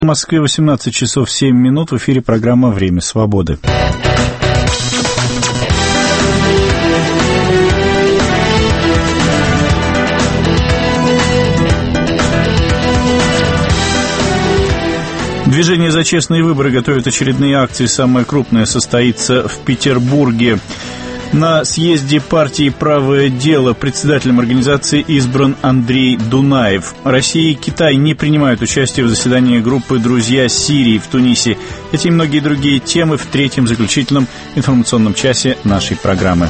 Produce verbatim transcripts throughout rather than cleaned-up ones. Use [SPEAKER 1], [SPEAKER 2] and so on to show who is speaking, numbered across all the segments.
[SPEAKER 1] В Москве восемнадцать часов семь минут, в эфире программа «Время свободы». Движение «За честные выборы» готовит очередные акции. Самая крупная состоится в Петербурге. На съезде партии «Правое дело» председателем организации избран Андрей Дунаев. Россия и Китай не принимают участие в заседании группы «Друзья Сирии» в Тунисе. Эти и многие другие темы в третьем заключительном информационном часе нашей программы.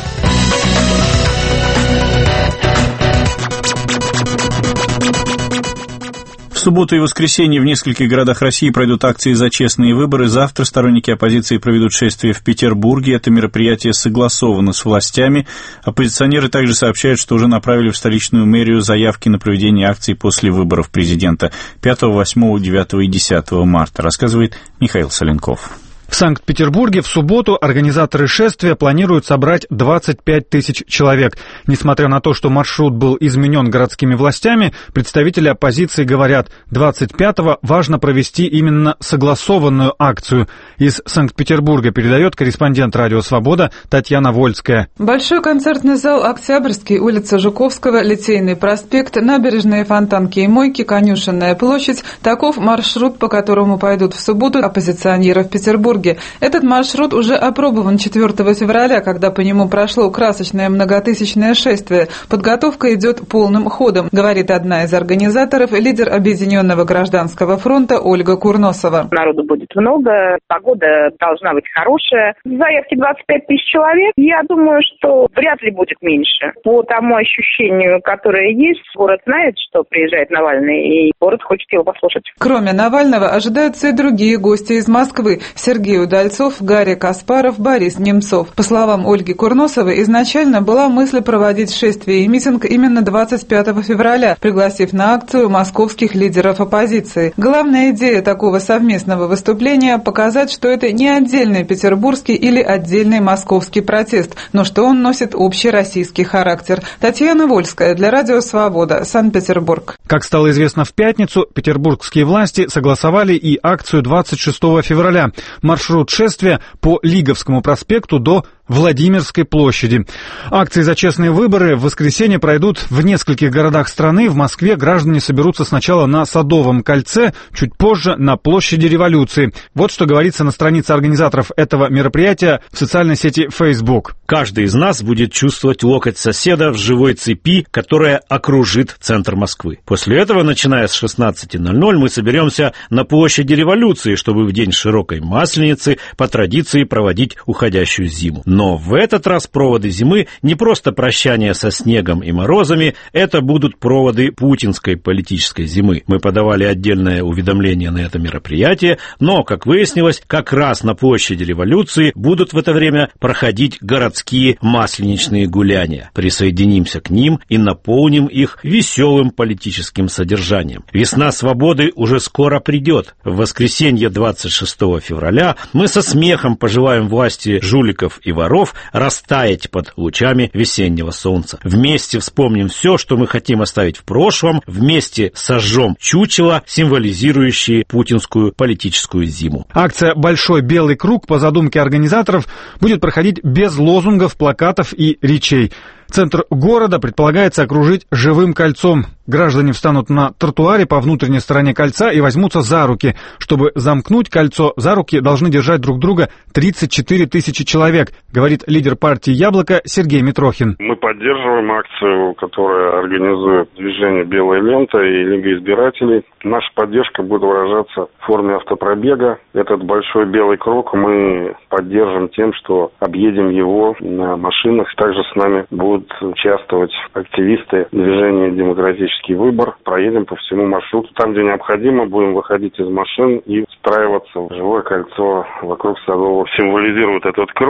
[SPEAKER 1] В субботу и воскресенье в нескольких городах России пройдут акции «За честные выборы». Завтра сторонники оппозиции проведут шествие в Петербурге. Это мероприятие согласовано с властями. Оппозиционеры также сообщают, что уже направили в столичную мэрию заявки на проведение акций после выборов президента пятого, восьмого, девятого и десятого марта, рассказывает Михаил Соленков.
[SPEAKER 2] В Санкт-Петербурге в субботу организаторы шествия планируют собрать двадцать пять тысяч человек. Несмотря на то, что маршрут был изменен городскими властями, представители оппозиции говорят, двадцать пятого важно провести именно согласованную акцию. Из Санкт-Петербурга передает корреспондент «Радио Свобода» Татьяна Вольская.
[SPEAKER 3] Большой концертный зал «Октябрьский», улица Жуковского, Литейный проспект, набережные Фонтанки и Мойки, Конюшенная площадь. Таков маршрут, по которому пойдут в субботу оппозиционеры в Петербурге. Этот маршрут уже опробован четвёртого февраля, когда по нему прошло красочное многотысячное шествие. Подготовка идет полным ходом, говорит одна из организаторов, лидер Объединенного гражданского фронта Ольга Курносова.
[SPEAKER 4] Народу будет много, погода должна быть хорошая. Заявки двадцать пять тысяч человек. Я думаю, что вряд ли будет меньше. По тому ощущению, которое есть, город знает, что приезжает Навальный, и город хочет его послушать.
[SPEAKER 3] Кроме Навального ожидаются и другие гости из Москвы. Сергей Удальцов, Гарри Каспаров, Борис Немцов. По словам Ольги Курносовой, изначально была мысль проводить шествие и митинг именно двадцать пятого февраля, пригласив на акцию московских лидеров оппозиции. Главная идея такого совместного выступления – показать, что это не отдельный петербургский или отдельный московский протест, но что он носит общероссийский характер. Татьяна Вольская для Радио Свобода, Санкт-Петербург.
[SPEAKER 2] Как стало известно в пятницу, петербургские власти согласовали и акцию двадцать шестого февраля. Маршрут шествия по Лиговскому проспекту до Владимирской площади. Акции «За честные выборы» в воскресенье пройдут в нескольких городах страны. В Москве граждане соберутся сначала на Садовом кольце, чуть позже на площади Революции. Вот что говорится на странице организаторов этого мероприятия в социальной сети Facebook.
[SPEAKER 5] Каждый из нас будет чувствовать локоть соседа в живой цепи, которая окружит центр Москвы. После этого, начиная с шестнадцати ноль-ноль, мы соберемся на площади Революции, чтобы в день широкой Масленицы по традиции проводить уходящую зиму. Но в этот раз проводы зимы не просто прощание со снегом и морозами, это будут проводы путинской политической зимы. Мы подавали отдельное уведомление на это мероприятие, но, как выяснилось, как раз на площади Революции будут в это время проходить городские масленичные гуляния. Присоединимся к ним и наполним их веселым политическим содержанием. Весна свободы уже скоро придет. В воскресенье двадцать шестого февраля мы со смехом пожелаем власти жуликов и воров растаять под лучами весеннего солнца. Вместе вспомним все, что мы хотим оставить в прошлом, вместе сожжем чучело, символизирующие путинскую политическую зиму.
[SPEAKER 2] Акция «Большой белый круг» по задумке организаторов будет проходить без лозунгов, плакатов и речей. Центр города предполагается окружить живым кольцом. Граждане встанут на тротуаре по внутренней стороне кольца и возьмутся за руки. Чтобы замкнуть кольцо, за руки должны держать друг друга тридцать четыре тысячи человек, говорит лидер партии «Яблоко» Сергей Митрохин.
[SPEAKER 6] Мы поддерживаем акцию, которая организует движение «Белая лента» и Лига избирателей. Наша поддержка будет выражаться в форме автопробега. Этот большой белый круг мы поддержим тем, что объедем его на машинах. Также с нами будут участвовать активисты движения «Демократический выбор». Проедем по всему маршруту. Там, где необходимо, будем выходить из машин и встраиваться в живое кольцо вокруг Садового. Символизирует этот круг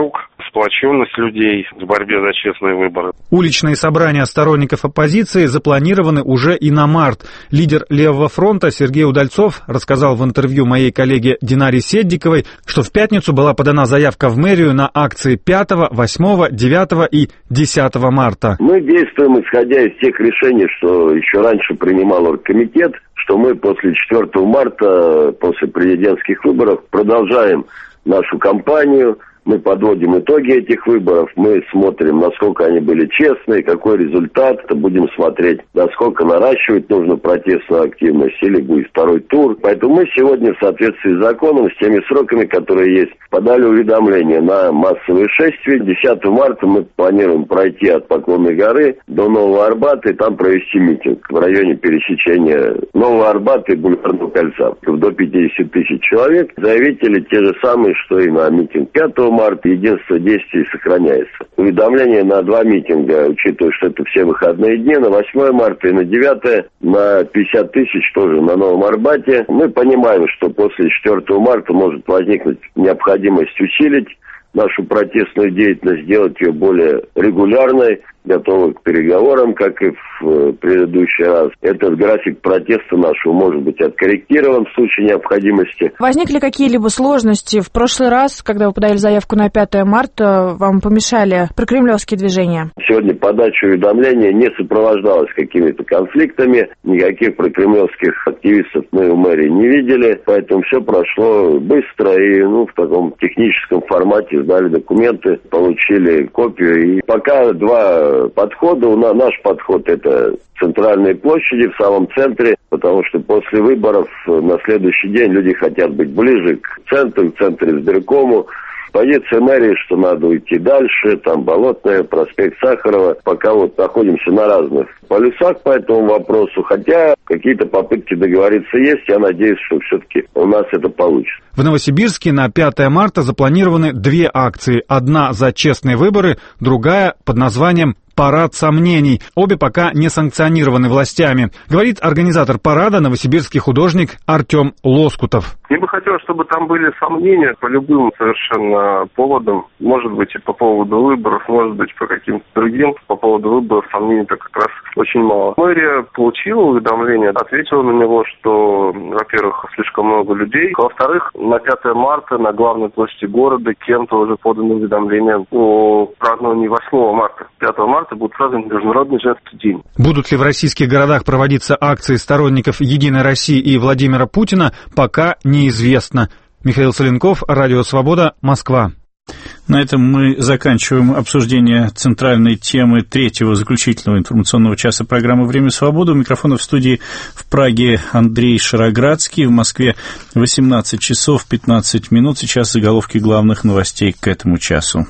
[SPEAKER 6] сплоченность людей в борьбе за честные выборы.
[SPEAKER 2] Уличные собрания сторонников оппозиции запланированы уже и на март. Лидер Левого фронта Сергей Удальцов рассказал в интервью моей коллеге Динаре Седдиковой, что в пятницу была подана заявка в мэрию на акции пятого, восьмого, девятого и десятого марта.
[SPEAKER 7] Мы действуем, исходя из тех решений, что еще раньше принимал оргкомитет, что мы после четвёртого марта, после президентских выборов, продолжаем нашу кампанию. Мы подводим итоги этих выборов, мы смотрим, насколько они были честные, какой результат, будем смотреть, насколько наращивать нужно протестную активность или будет второй тур. Поэтому мы сегодня в соответствии с законом, с теми сроками, которые есть, подали уведомление на массовые шествия. десятого марта мы планируем пройти от Поклонной горы до Нового Арбата и там провести митинг в районе пересечения Нового Арбата и Бульварного кольца. До пятьдесят тысяч человек. Заявители те же самые, что и на митинг пятого марта. Единство действий сохраняется. Уведомление на два митинга, учитывая, что это все выходные дни, на восьмое марта и на девятое, на пятьдесят тысяч тоже на Новом Арбате. Мы понимаем, что после четвёртого марта может возникнуть необходимость усилить нашу протестную деятельность, сделать ее более регулярной, готовы к переговорам, как и в предыдущий раз. Этот график протеста нашего может быть откорректирован в случае необходимости.
[SPEAKER 8] Возникли какие-либо сложности? В прошлый раз, когда вы подали заявку на пятое марта, вам помешали прокремлевские движения?
[SPEAKER 7] Сегодня подача уведомления не сопровождалась какими-то конфликтами, никаких прокремлевских активистов мы в мэрии не видели, поэтому все прошло быстро и ну, в таком техническом формате сдали документы, получили копию. И пока два подхода. У нас, наш подход — это центральные площади в самом центре, потому что после выборов на следующий день люди хотят быть ближе к центру, к центру избиркому. Позиция мэрии, что надо уйти дальше, там Болотная, проспект Сахарова. Пока вот находимся на разных полюсах по этому вопросу, хотя какие-то попытки договориться есть. Я надеюсь, что все-таки у нас это получится.
[SPEAKER 2] В Новосибирске на пятое марта запланированы две акции. Одна за честные выборы, другая под названием «Парад сомнений». Обе пока не санкционированы властями. Говорит организатор парада, новосибирский художник Артем Лоскутов.
[SPEAKER 6] Мне бы хотелось, чтобы там были сомнения по любым совершенно поводам. Может быть, и по поводу выборов, может быть, по каким-то другим. По поводу выборов сомнений-то как раз очень мало. Мэрия получила уведомление, ответила на него, что, во-первых, слишком много людей. Во-вторых, на пятое марта на главной площади города кем-то уже подано уведомление о праздновании восьмого марта. пятого марта будет празднован Международный женский день.
[SPEAKER 2] Будут ли в российских городах проводиться акции сторонников «Единой России» и Владимира Путина, пока неизвестно. Михаил Соленков, Радио Свобода, Москва.
[SPEAKER 1] На этом мы заканчиваем обсуждение центральной темы третьего заключительного информационного часа программы «Время свободы». У микрофона в студии в Праге Андрей Шароградский. В Москве восемнадцать часов пятнадцать минут. Сейчас заголовки главных новостей к этому часу.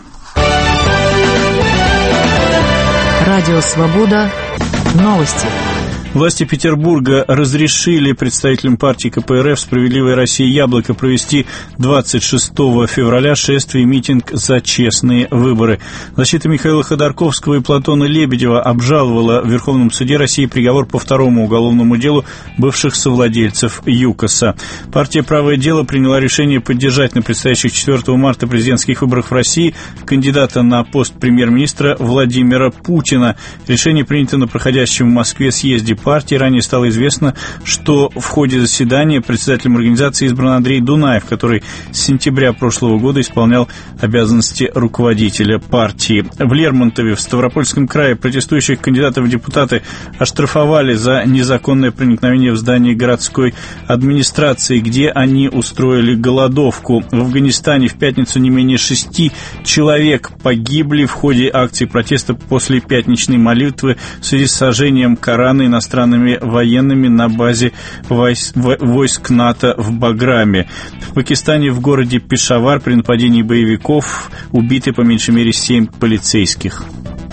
[SPEAKER 9] Радио «Свобода». Новости.
[SPEAKER 1] Власти Петербурга разрешили представителям партии ка пэ эр эф «Справедливая Россия. Яблоко» провести двадцать шестого февраля шествие и митинг за честные выборы. Защита Михаила Ходорковского и Платона Лебедева обжаловала в Верховном суде России приговор по второму уголовному делу бывших совладельцев ЮКОСа. Партия «Правое дело» приняла решение поддержать на предстоящих четвёртого марта президентских выборах в России кандидата на пост премьер-министра Владимира Путина. Решение принято на проходящем в Москве съезде партии. Ранее стало известно, что в ходе заседания председателем организации избран Андрей Дунаев, который с сентября прошлого года исполнял обязанности руководителя партии. В Лермонтове, в Ставропольском крае, протестующих кандидатов в депутаты оштрафовали за незаконное проникновение в здание городской администрации, где они устроили голодовку. В Афганистане в пятницу не менее шести человек погибли в ходе акции протеста после пятничной молитвы в связи с сожжением Корана иностранными военными на базе войск НАТО в Баграме. В Пакистане в городе Пешавар при нападении боевиков убиты по меньшей мере семь полицейских.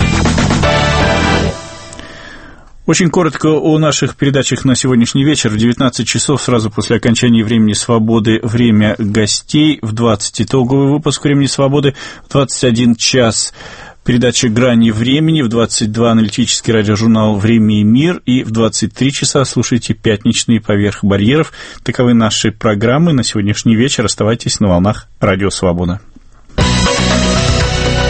[SPEAKER 1] Очень коротко о наших передачах на сегодняшний вечер. В девятнадцать часов, сразу после окончания «Времени свободы», время гостей. В двадцать итоговый выпуск «Времени свободы». В двадцать один час передача «Грани времени», в двадцать два аналитический радиожурнал «Время и мир», и в двадцать три часа слушайте «Пятничный поверх барьеров». Таковы наши программы на сегодняшний вечер. Оставайтесь на волнах Радио Свобода.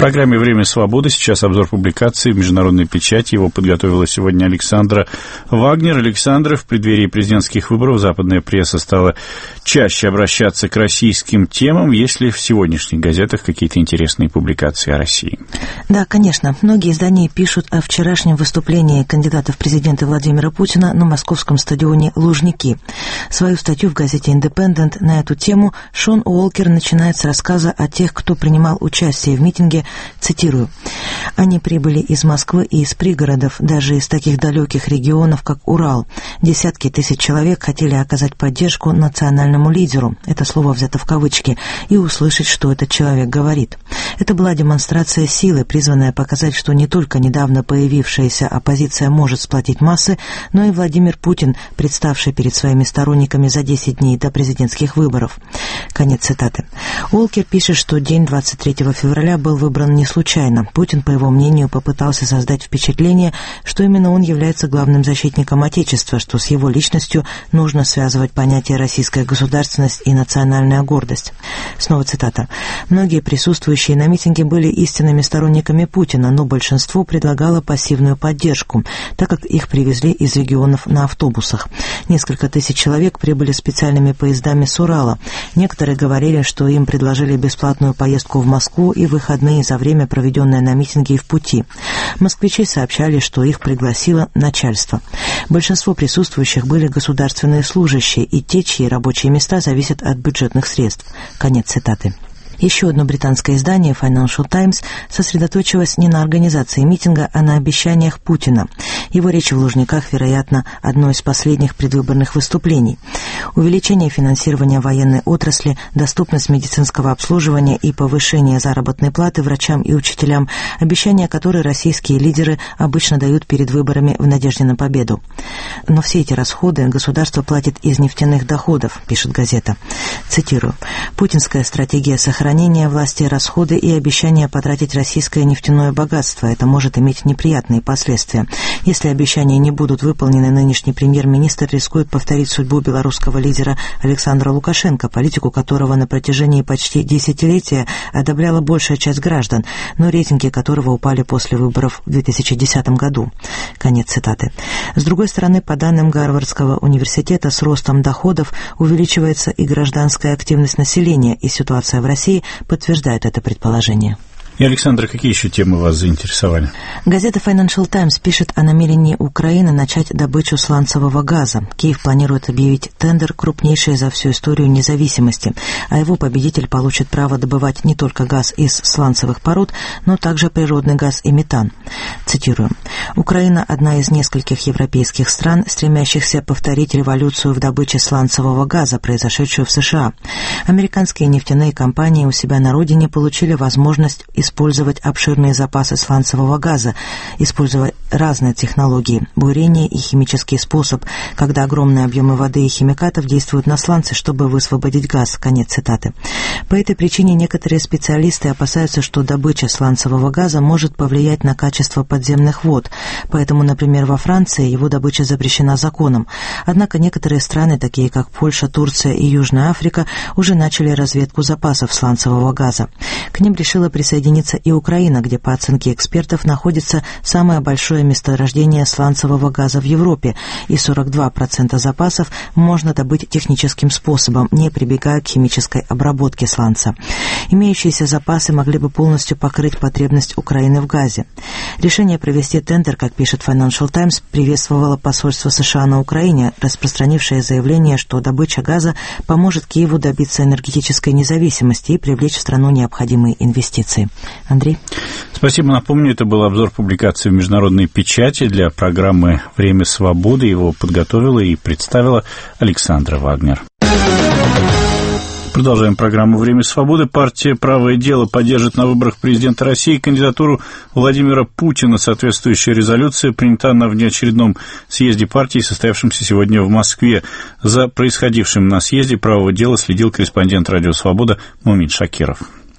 [SPEAKER 1] В программе «Время свободы» сейчас обзор публикации в международной печати. Его подготовила сегодня Александра Вагнер. Александра, в преддверии президентских выборов западная пресса стала чаще обращаться к российским темам. Есть ли в сегодняшних газетах какие-то интересные публикации о России?
[SPEAKER 10] Да, конечно. Многие издания пишут о вчерашнем выступлении кандидата в президенты Владимира Путина на московском стадионе «Лужники». Свою статью в газете «Индепендент» на эту тему Шон Уолкер начинает с рассказа о тех, кто принимал участие в митинге. Цитирую. «Они прибыли из Москвы и из пригородов, даже из таких далеких регионов, как Урал. Десятки тысяч человек хотели оказать поддержку национальному лидеру», это слово взято в кавычки, и услышать, что этот человек говорит. Это была демонстрация силы, призванная показать, что не только недавно появившаяся оппозиция может сплотить массы, но и Владимир Путин, представший перед своими сторонниками за десять дней до президентских выборов. Конец цитаты. Уолкер пишет, что день двадцать третьего февраля был выбран не случайно. Путин, по его мнению, попытался создать впечатление, что именно он является главным защитником Отечества, что с его личностью нужно связывать понятия «российская государственность» и «национальная гордость». Снова цитата. «Многие присутствующие на митинге были истинными сторонниками Путина, но большинство предлагало пассивную поддержку, так как их привезли из регионов на автобусах. Несколько тысяч человек прибыли специальными поездами с Урала. Некоторые говорили, что им предложили бесплатную поездку в Москву и выходные за время, проведенное на митинге и в пути. Москвичи сообщали, что их пригласило начальство. Большинство присутствующих были государственные служащие и те, чьи рабочие места зависят от бюджетных средств». Конец цитаты. Еще одно британское издание, Financial Times, сосредоточилось не на организации митинга, а на обещаниях Путина. Его речь в Лужниках, вероятно, одно из последних предвыборных выступлений. Увеличение финансирования военной отрасли, доступность медицинского обслуживания и повышение заработной платы врачам и учителям – обещания, которые российские лидеры обычно дают перед выборами в надежде на победу. Но все эти расходы государство платит из нефтяных доходов, пишет газета. Цитирую. «Путинская стратегия сохранения Сохранение власти, расходы и обещания потратить российское нефтяное богатство. Это может иметь неприятные последствия. Если обещания не будут выполнены, нынешний премьер-министр рискует повторить судьбу белорусского лидера Александра Лукашенко, политику которого на протяжении почти десятилетия одобряла большая часть граждан, но рейтинги которого упали после выборов в две тысячи десятом году». Конец цитаты. С другой стороны, по данным Гарвардского университета, с ростом доходов увеличивается и гражданская активность населения, и ситуация в России подтверждает это предположение.
[SPEAKER 1] И, Александр, какие еще темы вас заинтересовали?
[SPEAKER 10] Газета Financial Times пишет о намерении Украины начать добычу сланцевого газа. Киев планирует объявить тендер, крупнейший за всю историю независимости, а его победитель получит право добывать не только газ из сланцевых пород, но также природный газ и метан. Цитирую. «Украина – одна из нескольких европейских стран, стремящихся повторить революцию в добыче сланцевого газа, произошедшую в США. Американские нефтяные компании у себя на родине получили возможность использовать обширные запасы сланцевого газа, использовать разные технологии, бурение и химический способ, когда огромные объемы воды и химикатов действуют на сланцы, чтобы высвободить газ». Конец цитаты. По этой причине некоторые специалисты опасаются, что добыча сланцевого газа может повлиять на качество подземных вод, поэтому, например, во Франции его добыча запрещена законом. Однако некоторые страны, такие как Польша, Турция и Южная Африка, уже начали разведку запасов сланцевого газа. К ним решила присоединиться и Украина, где, по оценке экспертов, находится самое большое месторождение сланцевого газа в Европе, и сорок два процента запасов можно добыть техническим способом, не прибегая к химической обработке сланца. Имеющиеся запасы могли бы полностью покрыть потребность Украины в газе. Решение провести тендер, как пишет Financial Times, приветствовало посольство США на Украине, распространившее заявление, что добыча газа поможет Киеву добиться энергетической независимости и привлечь в страну необходимые инвестиции. Андрей?
[SPEAKER 1] Спасибо. Напомню, это был обзор публикации в международной печати для программы «Время свободы». Его подготовила и представила Александра Вагнер. Продолжаем программу «Время свободы». Партия «Правое дело» поддержит на выборах президента России кандидатуру Владимира Путина. Соответствующая резолюция принята на внеочередном съезде партии, состоявшемся сегодня в Москве. За происходившим на съезде «Правого дела» следил корреспондент «Радио Свобода» Мумин Шакиров.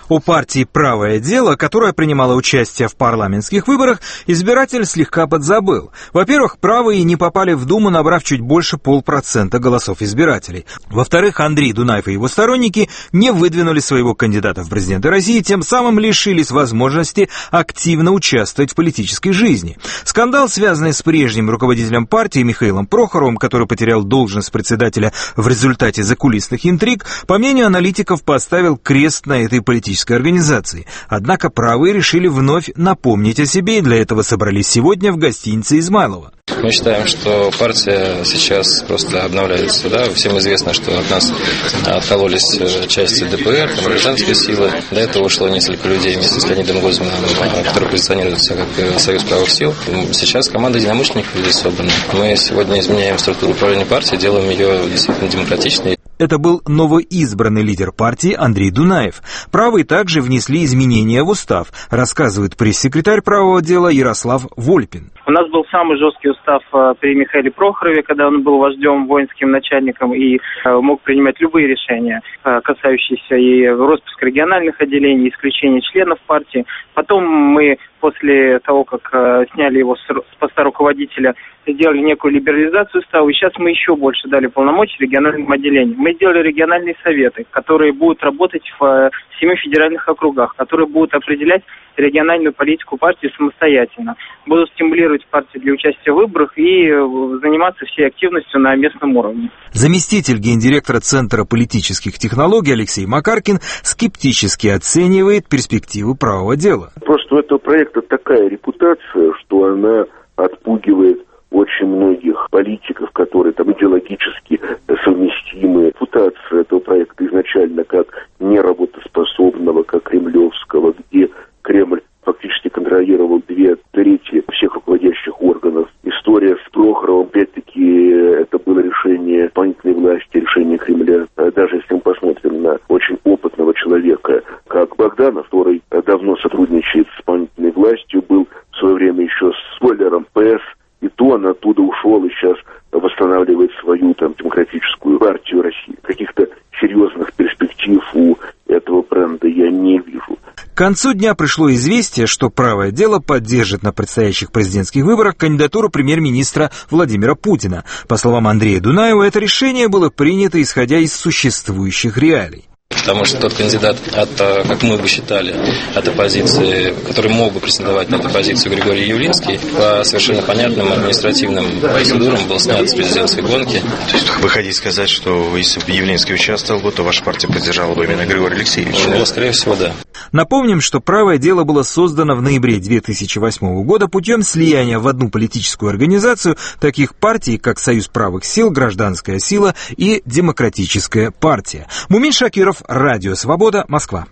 [SPEAKER 11] У партии «Правое дело», которая принимала участие в парламентских выборах, избиратель слегка подзабыл. Во-первых, правые не попали в Думу, набрав чуть больше полпроцента голосов избирателей. Во-вторых, Андрей Дунаев и его сторонники не выдвинули своего кандидата в президенты России, тем самым лишились возможности активно участвовать в политической жизни. Скандал, связанный с прежним руководителем партии Михаилом Прохоровым, который потерял должность председателя в результате закулисных интриг, по мнению аналитиков, поставил крест на этой политической организации. Однако правые решили вновь напомнить о себе и для этого собрались сегодня в гостинице Измайлова.
[SPEAKER 12] Мы считаем, что партия сейчас просто обновляется. Да? Всем известно, что от нас откололись части ДПР, там, гражданские силы. До этого ушло несколько людей вместе с Леонидом Гозманом, которые позиционируются как Союз правых сил. Сейчас команда единомышленников здесь собрана. Мы сегодня изменяем структуру управления партией, делаем ее действительно демократичной.
[SPEAKER 11] Это был новоизбранный лидер партии Андрей Дунаев. Правые также внесли изменения в устав, рассказывает пресс-секретарь правого дела Ярослав Вольпин.
[SPEAKER 13] У нас был самый жесткий устав при Михаиле Прохорове, когда он был вождем, воинским начальником и мог принимать любые решения, касающиеся и распуска региональных отделений, исключения членов партии. Потом мы после того, как сняли его с поста руководителя, сделали некую либерализацию устава, и сейчас мы еще больше дали полномочий региональным отделениям. Мы сделали региональные советы, которые будут работать в семи федеральных округах, которые будут определять региональную политику партии самостоятельно, будут стимулировать партию для участия в выборах и заниматься всей активностью на местном уровне.
[SPEAKER 11] Заместитель гендиректора Центра политических технологий Алексей Макаркин скептически оценивает перспективы правого дела.
[SPEAKER 14] Просто у этого проекта такая репутация, что она отпугивает очень многих политиков, которые там идеологически совместимы. Репутация этого проекта изначально как неработоспособного, как кремлевского, где Кремль фактически контролировал две трети всех руководящих органов. История с Прохоровым, опять-таки, это было решение исполнительной власти, решение Кремля. Даже если мы посмотрим на очень опытного человека, как Богданов, который давно сотрудничает с исполнительной властью, был в свое время еще спойлером ПС, и то он оттуда ушел и сейчас восстанавливает свою там демократическую партию России. Каких-то серьезных перспектив у этого бренда я не вижу.
[SPEAKER 11] К концу дня пришло известие, что правое дело поддержит на предстоящих президентских выборах кандидатуру премьер-министра Владимира Путина. По словам Андрея Дунаева, это решение было принято исходя из существующих реалий.
[SPEAKER 12] Потому что тот кандидат, от, как мы бы считали, от оппозиции, который мог бы претендовать на эту позицию, Григорий Явлинский, по совершенно понятным административным процедурам был снят с президентской гонки.
[SPEAKER 15] То есть вы хотите сказать, что если бы Явлинский участвовал бы, то ваша партия поддержала бы именно Григория Алексеевича?
[SPEAKER 12] Ну, скорее всего, да.
[SPEAKER 11] Напомним, что правое дело было создано в ноябре две тысячи восьмого года путем слияния в одну политическую организацию таких партий, как Союз правых сил, Гражданская сила и Демократическая партия. Мумин Шакиров, Радио Свобода, Москва.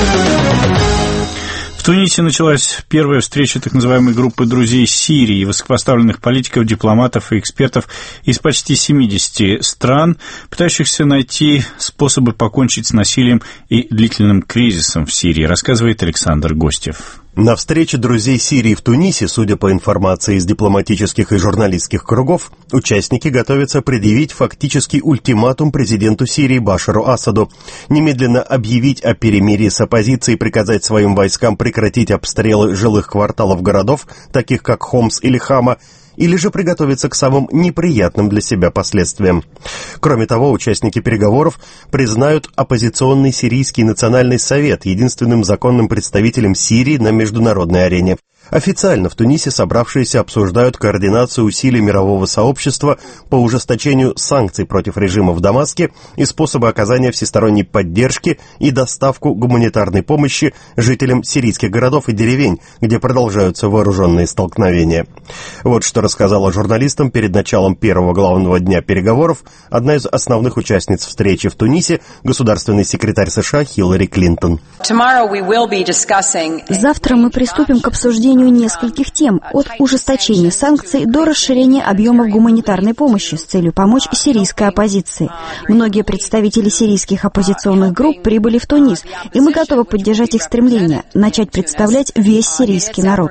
[SPEAKER 1] В Тунисе началась первая встреча так называемой группы друзей Сирии, высокопоставленных политиков, дипломатов и экспертов из почти семидесяти стран, пытающихся найти способы покончить с насилием и длительным кризисом в Сирии, рассказывает Александр Гостев.
[SPEAKER 16] На встрече друзей Сирии в Тунисе, судя по информации из дипломатических и журналистских кругов, участники готовятся предъявить фактический ультиматум президенту Сирии Башару Асаду, немедленно объявить о перемирии с оппозицией, приказать своим войскам прекратить обстрелы жилых кварталов городов, таких как Хомс или Хама, или же приготовиться к самым неприятным для себя последствиям. Кроме того, участники переговоров признают оппозиционный Сирийский национальный совет единственным законным представителем Сирии на международной арене. Официально в Тунисе собравшиеся обсуждают координацию усилий мирового сообщества по ужесточению санкций против режима в Дамаске и способы оказания всесторонней поддержки и доставку гуманитарной помощи жителям сирийских городов и деревень, где продолжаются вооруженные столкновения. Вот что рассказала журналистам перед началом первого главного дня переговоров одна из основных участниц встречи в Тунисе, государственный секретарь США Хиллари Клинтон.
[SPEAKER 17] Завтра мы приступим к обсуждению объединению нескольких тем, от ужесточения санкций до расширения объемов гуманитарной помощи с целью помочь сирийской оппозиции. Многие представители сирийских оппозиционных групп прибыли в Тунис, и мы готовы поддержать их стремление начать представлять весь сирийский народ.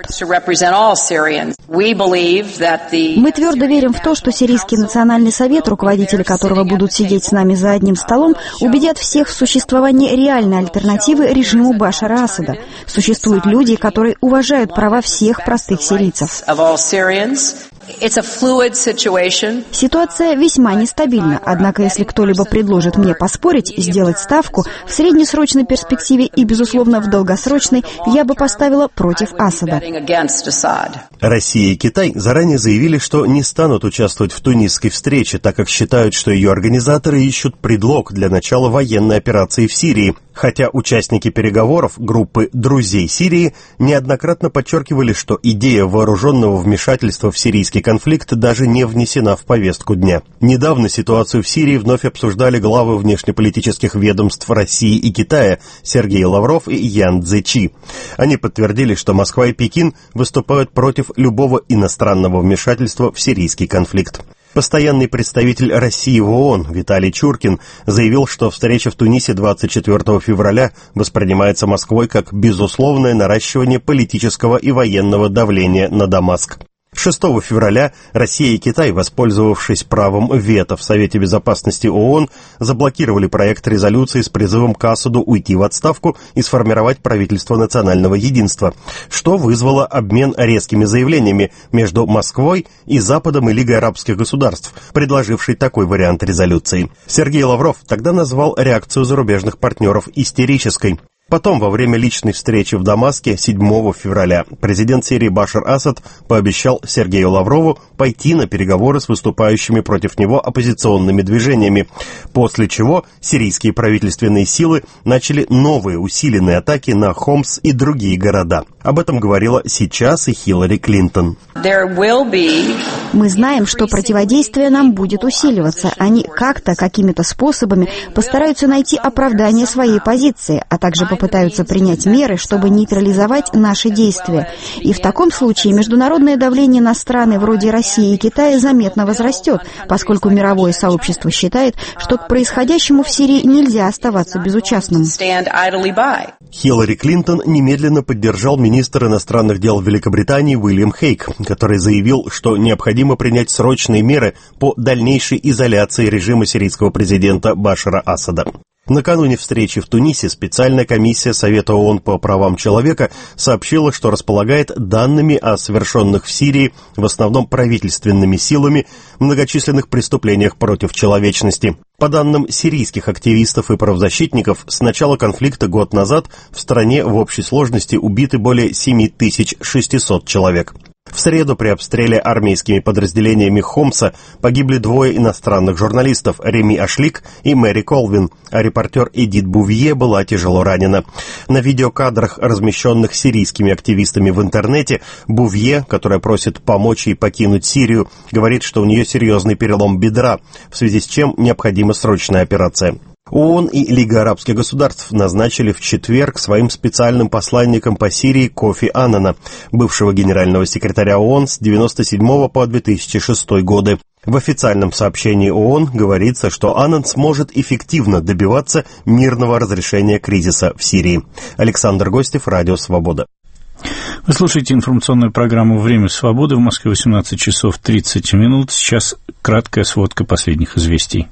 [SPEAKER 17] Мы твердо верим в то, что Сирийский национальный совет, руководители которого будут сидеть с нами за одним столом, убедят всех в существовании реальной альтернативы режиму Башара Асада. Существуют люди, которые уважают права всех простых сирийцев. Ситуация весьма нестабильна, однако если кто-либо предложит мне поспорить, сделать ставку, в среднесрочной перспективе и, безусловно, в долгосрочной, я бы поставила против Асада.
[SPEAKER 16] Россия и Китай заранее заявили, что не станут участвовать в тунисской встрече, так как считают, что ее организаторы ищут предлог для начала военной операции в Сирии. Хотя участники переговоров группы «Друзей Сирии» неоднократно подчеркивали, что идея вооруженного вмешательства в сирийский конфликт даже не внесена в повестку дня. Недавно ситуацию в Сирии вновь обсуждали главы внешнеполитических ведомств России и Китая Сергей Лавров и Ян Цзечи. Они подтвердили, что Москва и Пекин выступают против любого иностранного вмешательства в сирийский конфликт. Постоянный представитель России в ООН Виталий Чуркин заявил, что встреча в Тунисе двадцать четвёртого февраля воспринимается Москвой как безусловное наращивание политического и военного давления на Дамаск. шестого февраля Россия и Китай, воспользовавшись правом вето в Совете Безопасности ООН, заблокировали проект резолюции с призывом к Асаду уйти в отставку и сформировать правительство национального единства, что вызвало обмен резкими заявлениями между Москвой и Западом и Лигой арабских государств, предложившей такой вариант резолюции. Сергей Лавров тогда назвал реакцию зарубежных партнеров истерической. Потом, во время личной встречи в Дамаске седьмого февраля, президент Сирии Башар Асад пообещал Сергею Лаврову пойти на переговоры с выступающими против него оппозиционными движениями, после чего сирийские правительственные силы начали новые усиленные атаки на Хомс и другие города. Об этом говорила сейчас и Хиллари Клинтон.
[SPEAKER 17] Мы знаем, что противодействие нам будет усиливаться. Они как-то, какими-то способами постараются найти оправдание своей позиции, а также попытаются принять меры, чтобы нейтрализовать наши действия. И в таком случае международное давление на страны вроде России и Китая заметно возрастет, поскольку мировое сообщество считает, что к происходящему в Сирии нельзя оставаться безучастным.
[SPEAKER 16] Хиллари Клинтон немедленно поддержал министр иностранных дел Великобритании Уильям Хейг, который заявил, что необходимо принять срочные меры по дальнейшей изоляции режима сирийского президента Башара Асада. Накануне встречи в Тунисе специальная комиссия Совета ООН по правам человека сообщила, что располагает данными о совершенных в Сирии, в основном правительственными силами, многочисленных преступлениях против человечности. По данным сирийских активистов и правозащитников, с начала конфликта год назад в стране в общей сложности убиты более семь тысяч шестьсот человек. В среду при обстреле армейскими подразделениями Хомса погибли двое иностранных журналистов Реми Ашлик и Мэри Колвин, а репортер Эдит Бувье была тяжело ранена. На видеокадрах, размещенных сирийскими активистами в интернете, Бувье, которая просит помочь ей покинуть Сирию, говорит, что у нее серьезный перелом бедра, в связи с чем необходима срочная операция. ООН и Лига арабских государств назначили в четверг своим специальным посланником по Сирии Кофи Аннана, бывшего генерального секретаря ООН с девяносто седьмого по две тысячи шестой годы. В официальном сообщении ООН говорится, что Аннан сможет эффективно добиваться мирного разрешения кризиса в Сирии. Александр Гостев, Радио Свобода.
[SPEAKER 1] Вы слушаете информационную программу «Время свободы». В Москве восемнадцать часов тридцать минут. Сейчас краткая сводка последних известий.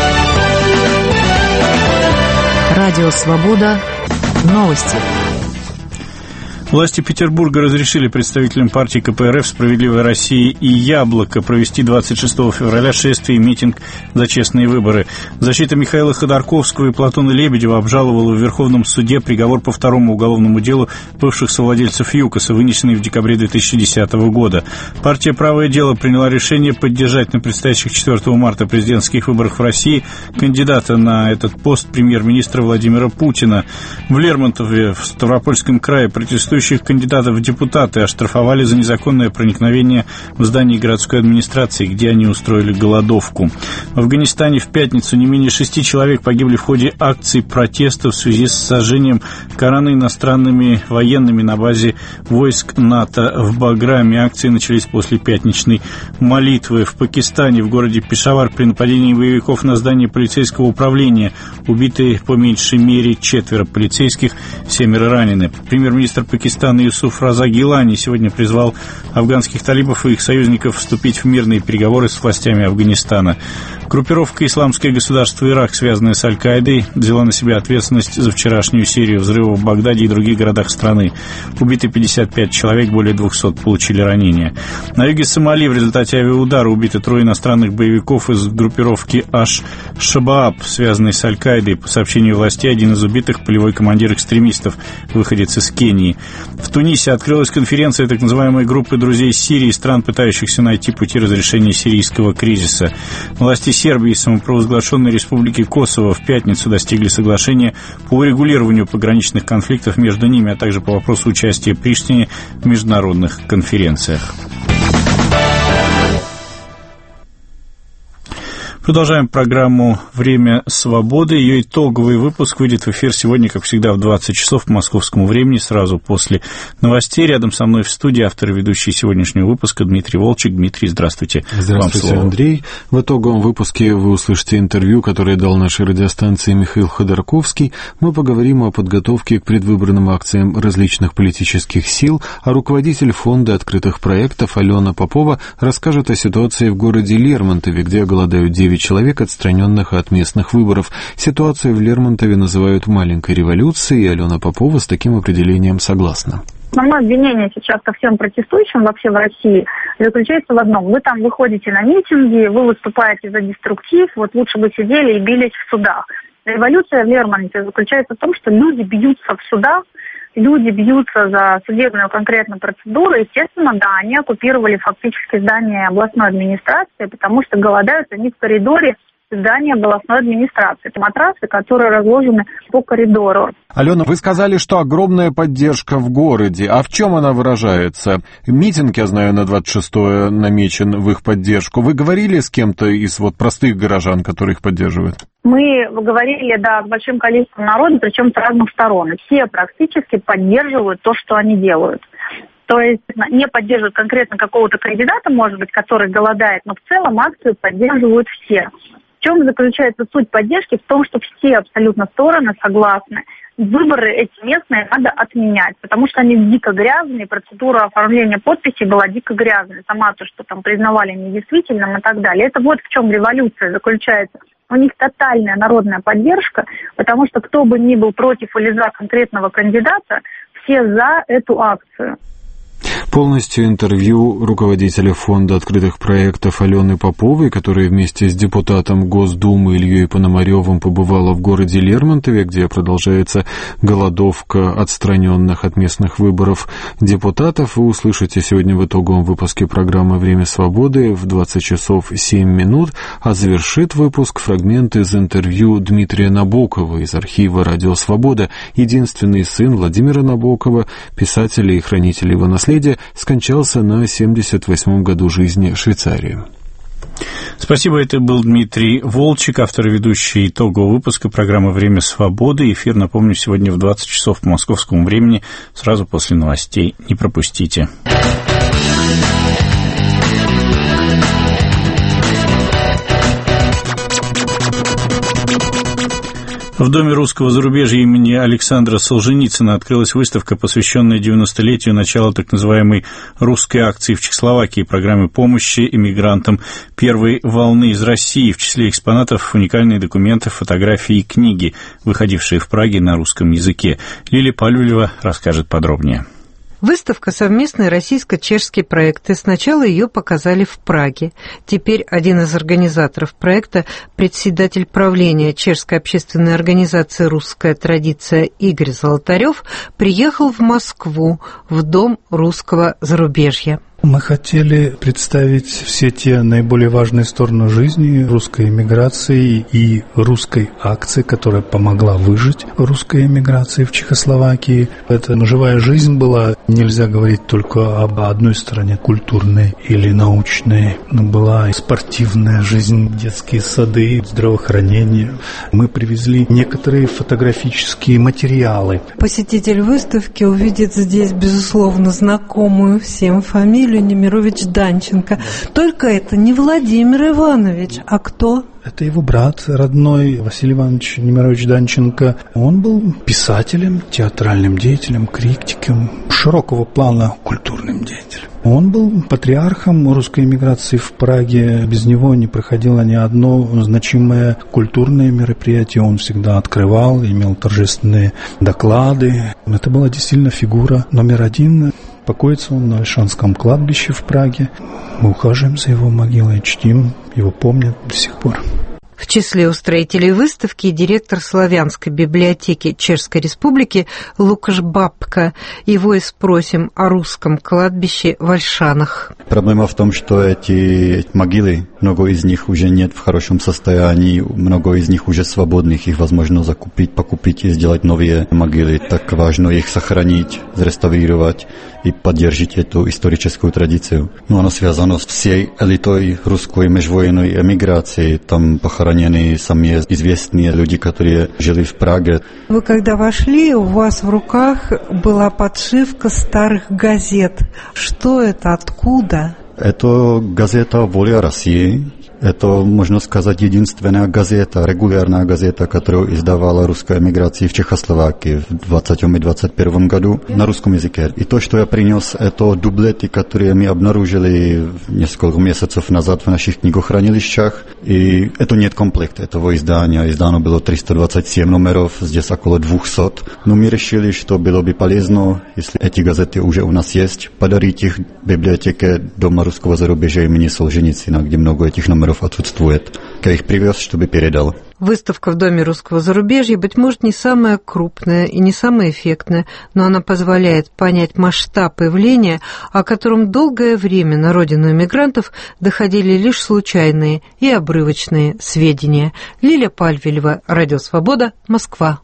[SPEAKER 9] Радио «Свобода». Новости.
[SPEAKER 1] Власти Петербурга разрешили представителям партии ка пэ эр эф «Справедливая Россия» и «Яблоко» провести двадцать шестого февраля шествие и митинг за честные выборы. Защита Михаила Ходорковского и Платона Лебедева обжаловала в Верховном суде приговор по второму уголовному делу бывших совладельцев ЮКОСа, вынесенный в декабре две тысячи десятого года. Партия «Правое дело» приняла решение поддержать на предстоящих четвёртого марта президентских выборах в России кандидата на этот пост премьер-министра Владимира Путина. В Лермонтове, в Ставропольском крае, протестующие протестующих кандидатов в депутаты оштрафовали за незаконное проникновение в здание городской администрации, где они устроили голодовку. В Афганистане в пятницу не менее шести человек погибли в ходе акций протеста в связи с сожжением Корана иностранными военными на базе войск НАТО в Баграме. Акции начались после пятничной молитвы. В Пакистане, в городе Пешавар, при нападении боевиков на здание полицейского управления убиты по меньшей мере четверо полицейских, семеро ранены. Премьер-министр Пакистана Юсуф Раза Гилани сегодня призвал афганских талибов и их союзников вступить в мирные переговоры с властями Афганистана. Группировка «Исламское государство Ирак», связанная с Аль-Каидой, взяла на себя ответственность за вчерашнюю серию взрывов в Багдаде и других городах страны. Убиты пятьдесят пять человек, более двухсот получили ранения. На юге Сомали в результате авиаудара убиты трое иностранных боевиков из группировки Аш-Шабааб, связанной с Аль-Каидой. По сообщению властей, один из убитых – полевой командир экстремистов, выходец из Кении. В Тунисе открылась конференция так называемой группы друзей Сирии, стран, пытающихся найти пути разрешения сирийского кризиса. Власти Сербии и самопровозглашенной республики Косово в пятницу достигли соглашения по урегулированию пограничных конфликтов между ними, а также по вопросу участия Приштине в международных конференциях. Продолжаем программу «Время свободы». Ее итоговый выпуск выйдет в эфир сегодня, как всегда, в двадцать часов по московскому времени, сразу после новостей. Рядом со мной в студии автор и ведущий сегодняшнего выпуска Дмитрий Волчек. Дмитрий, здравствуйте.
[SPEAKER 18] Здравствуйте, Андрей. В итоговом выпуске вы услышите интервью, которое дал нашей радиостанции Михаил Ходорковский. Мы поговорим о подготовке к предвыборным акциям различных политических сил, а руководитель фонда открытых проектов Алена Попова расскажет о ситуации в городе Лермонтове, где голодают девять человек, отстраненных от местных выборов. Ситуацию в Лермонтове называют маленькой революцией, и Алена Попова с таким определением согласна.
[SPEAKER 19] Основное обвинение сейчас ко всем протестующим вообще в России заключается в одном. Вы там выходите на митинги, вы выступаете за деструктив, вот лучше бы сидели и бились в судах. Революция в Лермонтове заключается в том, что люди бьются в судах, люди бьются за судебную конкретную процедуру. Естественно, да, они оккупировали фактически здание областной администрации, потому что голодают они в коридоре здания областной администрации. Это матрасы, которые разложены по коридору.
[SPEAKER 18] Алена, вы сказали, что огромная поддержка в городе. А в чем она выражается? Митинг, я знаю, на двадцать шестое намечен в их поддержку. Вы говорили с кем-то из вот простых горожан, которые их поддерживают?
[SPEAKER 19] Мы говорили, да, с большим количеством народа, причем с разных сторон. И все практически поддерживают то, что они делают. То есть не поддерживают конкретно какого-то кандидата, может быть, который голодает, но в целом акцию поддерживают все. В чем заключается суть поддержки? В том, что все абсолютно стороны согласны. Выборы эти местные надо отменять, потому что они дико грязные, процедура оформления подписей была дико грязной. Сама то, что там признавали недействительным и так далее. Это вот в чем революция заключается. У них тотальная народная поддержка, потому что кто бы ни был против или за конкретного кандидата, все за эту акцию.
[SPEAKER 18] Полностью интервью руководителя фонда открытых проектов Алены Поповой, которая вместе с депутатом Госдумы Ильей Пономаревым побывала в городе Лермонтове, где продолжается голодовка отстраненных от местных выборов депутатов, вы услышите сегодня в итоговом выпуске программы «Время свободы» в двадцать часов семь минут, а завершит выпуск фрагмент из интервью Дмитрия Набокова из архива «Радио Свобода». Единственный сын Владимира Набокова, писателя и хранителя его наследия, скончался на семьдесят восьмом году жизни в Швейцарии.
[SPEAKER 1] Спасибо, это был Дмитрий Волчек, автор и ведущий итогового выпуска программы «Время свободы». Эфир, напомню, сегодня в двадцать часов по московскому времени, сразу после новостей. Не пропустите. В Доме русского зарубежья имени Александра Солженицына открылась выставка, посвященная девяностолетию начала так называемой русской акции в Чехословакии, программы помощи иммигрантам первой волны из России. В числе экспонатов уникальные документы, фотографии и книги, выходившие в Праге на русском языке. Лилия Палюлева расскажет подробнее.
[SPEAKER 20] Выставка – совместный российско-чешский проект, и сначала ее показали в Праге. Теперь один из организаторов проекта, председатель правления чешской общественной организации «Русская традиция» Игорь Золотарев, приехал в Москву, в Дом русского зарубежья.
[SPEAKER 21] Мы хотели представить все те наиболее важные стороны жизни русской эмиграции и русской акции, которая помогла выжить русской эмиграции в Чехословакии. Это живая жизнь была. Нельзя говорить только об одной стороне, культурной или научной. Но была и спортивная жизнь, детские сады, здравоохранение. Мы привезли некоторые фотографические материалы.
[SPEAKER 20] Посетитель выставки увидит здесь, безусловно, знакомую всем фамилию Немирович Данченко. Только это не Владимир Иванович, а кто?
[SPEAKER 21] Это его брат родной, Василий Иванович Немирович Данченко. Он был писателем, театральным деятелем, критиком, широкого плана культурным деятелем. Он был патриархом русской эмиграции в Праге. Без него не проходило ни одно значимое культурное мероприятие. Он всегда открывал, имел торжественные доклады. Это была действительно фигура номер один. Покоится он на Ольшанском кладбище в Праге. Мы ухаживаем за его могилой, чтим, его помнят до сих пор.
[SPEAKER 20] В числе устроителей выставки директор Славянской библиотеки Чешской Республики Лукаш Бабка. Его и спросим о русском кладбище в Ольшанах.
[SPEAKER 22] Проблема в том, что эти могилы, много из них уже нет в хорошем состоянии, много из них уже свободных, их возможно закупить, покупить и сделать новые могилы. Так важно их сохранить, реставрировать и поддержать эту историческую традицию. Ну, оно связано с всей элитой русской межвоенной эмиграции. Там похоронены самые известные люди, которые жили в Праге.
[SPEAKER 20] Вы когда вошли, у вас в руках была подшивка старых газет. Что это? Откуда?
[SPEAKER 22] Это газета «Воля России». Это, можно сказать, единственная газета, регулярная газета, которую издавала русская эмиграция в Чехословакии в двадцатом и двадцать первом году на русском языке. И то, что я принес, это дублеты, которые мы обнаружили несколько месяцев назад в наших книгохранилищах. И это нет комплекта этого издания. Издано было триста двадцать семь номеров, здесь около двести. Но мы решили, что было бы полезно, если эти газеты уже у нас есть, подарить их библиотеке Дома русского зарубежья имени Солженицына, где много этих номеров отсутствует. Я их привез, чтобы передал.
[SPEAKER 20] Выставка в Доме русского зарубежья, быть может, не самая крупная и не самая эффектная, но она позволяет понять масштаб явления, о котором долгое время на родину эмигрантов доходили лишь случайные и обрывочные сведения. Лилия Пальвелева, Радио Свобода, Москва.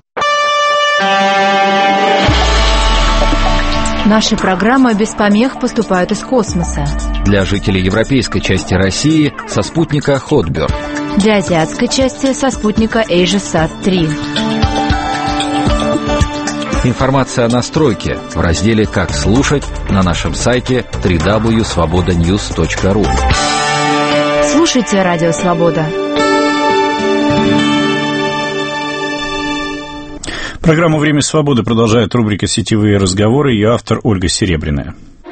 [SPEAKER 9] Наши программы без помех поступают из космоса.
[SPEAKER 23] Для жителей европейской части России со спутника Хотберг.
[SPEAKER 9] Для азиатской части со спутника AsiaSat три.
[SPEAKER 23] Информация о настройке в разделе «Как слушать» на нашем сайте дабл ю дабл ю дабл ю точка свобода ньюс точка ру.
[SPEAKER 9] Слушайте Радио Свобода.
[SPEAKER 1] Программу «Время свободы» продолжает рубрика «Сетевые разговоры», ее автор Ольга Серебряная.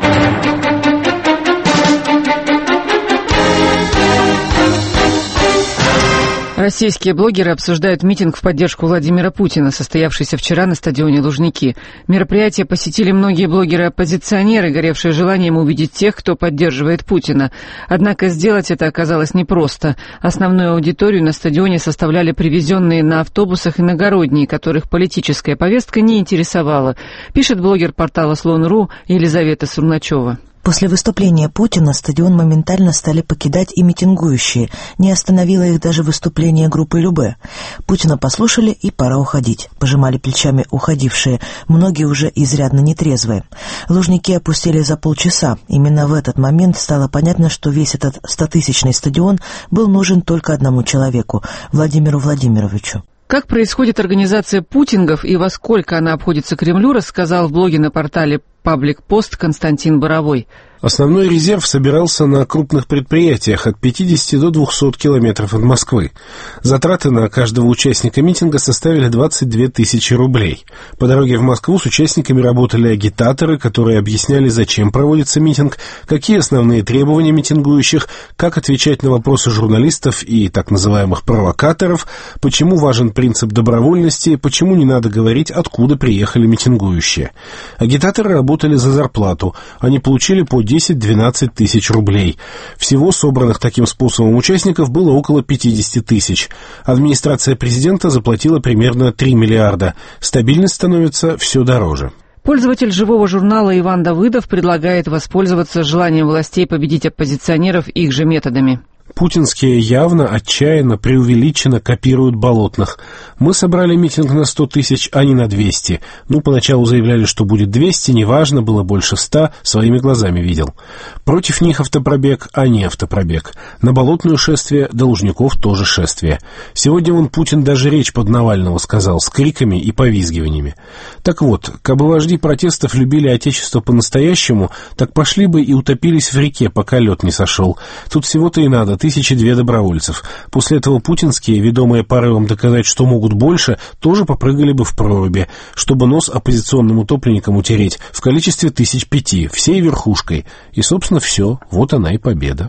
[SPEAKER 24] Российские блогеры обсуждают митинг в поддержку Владимира Путина, состоявшийся вчера на стадионе Лужники. Мероприятие посетили многие блогеры-оппозиционеры, горевшие желанием увидеть тех, кто поддерживает Путина. Однако сделать это оказалось непросто. Основную аудиторию на стадионе составляли привезенные на автобусах иногородние, которых политическая повестка не интересовала, пишет блогер портала Слон.ру Елизавета Сурначева.
[SPEAKER 10] После выступления Путина стадион моментально стали покидать и митингующие. Не остановило их даже выступление группы Любэ. Путина послушали, и пора уходить. Пожимали плечами уходившие, многие уже изрядно нетрезвые. Лужники опустили за полчаса. Именно в этот момент стало понятно, что весь этот стотысячный стадион был нужен только одному человеку – Владимиру Владимировичу.
[SPEAKER 24] Как происходит организация путингов и во сколько она обходится Кремлю, рассказал в блоге на портале «Паблик Пост» Константин Боровой.
[SPEAKER 25] Основной резерв собирался на крупных предприятиях от пятидесяти до двухсот километров от Москвы. Затраты на каждого участника митинга составили двадцать две тысячи рублей. По дороге в Москву с участниками работали агитаторы, которые объясняли, зачем проводится митинг, какие основные требования митингующих, как отвечать на вопросы журналистов и так называемых провокаторов, почему важен принцип добровольности, почему не надо говорить, откуда приехали митингующие. Агитаторы работали за зарплату. Они получили по десять-двенадцать тысяч рублей. Всего собранных таким способом участников было около пятьдесят тысяч. Администрация президента заплатила примерно три миллиарда. Стабильность становится все дороже.
[SPEAKER 24] Пользователь живого журнала Иван Давыдов предлагает воспользоваться желанием властей победить оппозиционеров их же методами.
[SPEAKER 25] Путинские явно, отчаянно, преувеличенно копируют Болотных. Мы собрали митинг на сто тысяч, а не на двести. Ну, поначалу заявляли, что будет двести, неважно, было больше ста, своими глазами видел. Против них автопробег, а не автопробег. На Болотную шествие, до Лужников тоже шествие. Сегодня вон Путин даже речь под Навального сказал, с криками и повизгиваниями. Так вот, кабы вожди протестов любили Отечество по-настоящему, так пошли бы и утопились в реке, пока лед не сошел. Тут всего-то и надо тысячи две добровольцев. После этого путинские, ведомые порывом доказать, что могут больше, тоже попрыгали бы в проруби, чтобы нос оппозиционным утопленникам утереть в количестве тысяч пяти, всей верхушкой. И, собственно, все. Вот она и победа.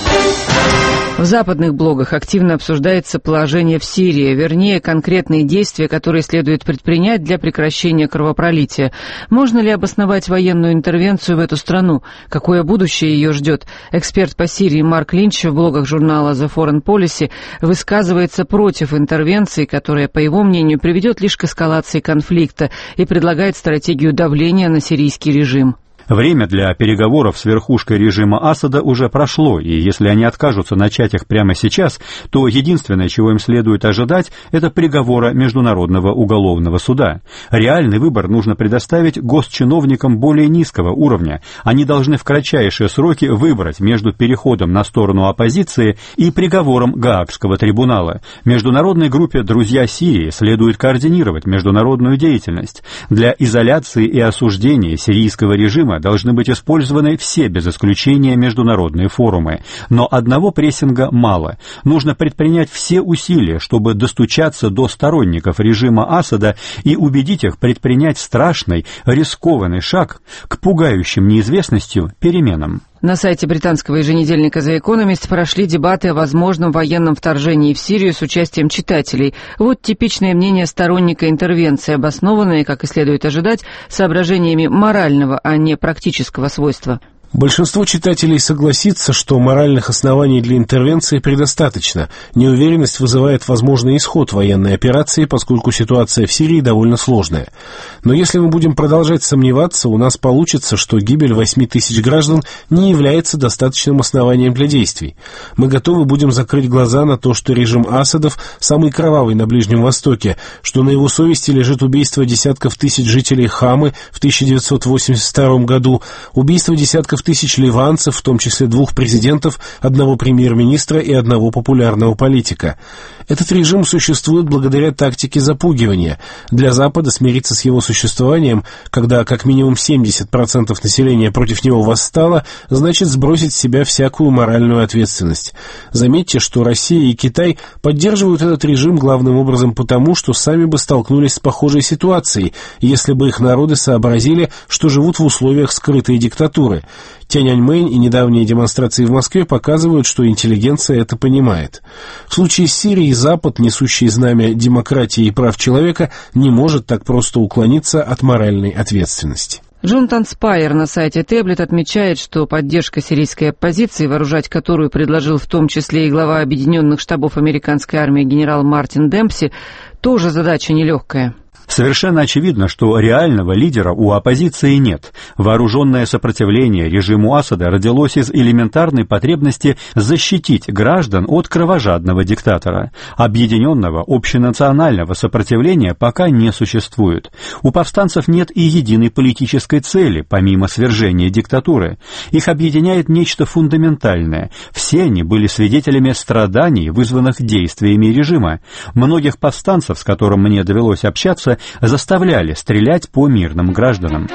[SPEAKER 24] В западных блогах активно обсуждается положение в Сирии, вернее, конкретные действия, которые следует предпринять для прекращения кровопролития. Можно ли обосновать военную интервенцию в эту страну? Какое будущее ее ждет? Эксперт по Сирии Марк Линч в блогах журнала The Foreign Policy высказывается против интервенции, которая, по его мнению, приведет лишь к эскалации конфликта, и предлагает стратегию давления на сирийский режим.
[SPEAKER 3] Время для переговоров с верхушкой режима Асада уже прошло, и если они откажутся начать их прямо сейчас, то единственное, чего им следует ожидать, это приговора Международного уголовного суда. Реальный выбор нужно предоставить госчиновникам более низкого уровня. Они должны в кратчайшие сроки выбрать между переходом на сторону оппозиции и приговором Гаагского трибунала. Международной группе «Друзья Сирии» следует координировать международную деятельность. Для изоляции и осуждения сирийского режима должны быть использованы все, без исключения, международные форумы. Но одного прессинга мало. Нужно предпринять все усилия, чтобы достучаться до сторонников режима Асада и убедить их предпринять страшный, рискованный шаг к пугающим неизвестностью переменам.
[SPEAKER 24] На сайте британского еженедельника The Economist прошли дебаты о возможном военном вторжении в Сирию с участием читателей. Вот типичное мнение сторонника интервенции, обоснованное, как и следует ожидать, соображениями морального, а не практического свойства.
[SPEAKER 25] Большинство читателей согласится, что моральных оснований для интервенции предостаточно. Неуверенность вызывает возможный исход военной операции, поскольку ситуация в Сирии довольно сложная. Но если мы будем продолжать сомневаться, у нас получится, что гибель восьми тысяч граждан не является достаточным основанием для действий. Мы готовы будем закрыть глаза на то, что режим Асадов самый кровавый на Ближнем Востоке, что на его совести лежит убийство десятков тысяч жителей Хамы в тысяча девятьсот восемьдесят втором году, убийство десятков тысяч ливанцев, в том числе двух президентов, одного премьер-министра и одного популярного политика. Этот режим существует благодаря тактике запугивания. Для Запада смириться с его существованием, когда как минимум семьдесят процентов населения против него восстало, значит сбросить с себя всякую моральную ответственность. Заметьте, что Россия и Китай поддерживают этот режим главным образом потому, что сами бы столкнулись с похожей ситуацией, если бы их народы сообразили, что живут в условиях скрытой диктатуры. Тяньаньмэнь и недавние демонстрации в Москве показывают, что интеллигенция это понимает. В случае с Сирией Запад, несущий знамя демократии и прав человека, не может так просто уклониться от моральной ответственности.
[SPEAKER 24] Джонатан Спайер на сайте Таблет отмечает, что поддержка сирийской оппозиции, вооружать которую предложил в том числе и глава Объединенных штабов американской армии генерал Мартин Демпси, тоже задача нелегкая.
[SPEAKER 3] Совершенно очевидно, что реального лидера у оппозиции нет. Вооруженное сопротивление режиму Асада родилось из элементарной потребности защитить граждан от кровожадного диктатора. Объединенного общенационального сопротивления пока не существует. У повстанцев нет и единой политической цели, помимо свержения диктатуры. Их объединяет нечто фундаментальное. Все они были свидетелями страданий, вызванных действиями режима. Многих повстанцев, с которым мне довелось общаться, заставляли стрелять по мирным гражданам.